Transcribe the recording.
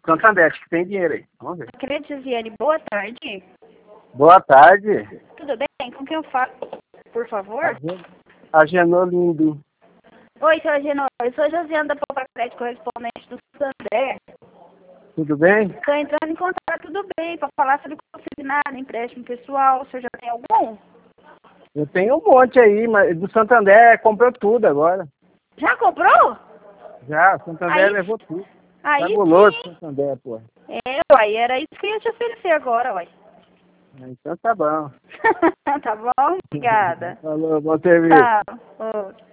Santander, acho que tem dinheiro aí. Vamos ver. Crediziane, boa tarde. Boa tarde. Tudo bem? Com quem eu falo, por favor? Agenor Lindo. Oi, seu Agenor. Eu sou Josiana da Poupa Crédito, correspondente do Santander. Tudo bem? Estou entrando em contato, tudo bem, para falar sobre consignado, empréstimo pessoal. O senhor já tem algum? Eu tenho um monte aí, mas do Santander comprou tudo agora. Já comprou? Já, o Santander Aí- levou tudo. Aí Tá guloso sim. o Santander, pô. É, uai, era isso que eu ia te oferecer agora, uai. Então tá bom. Tá bom? Obrigada. Falou, bom serviço. Tchau. Ô.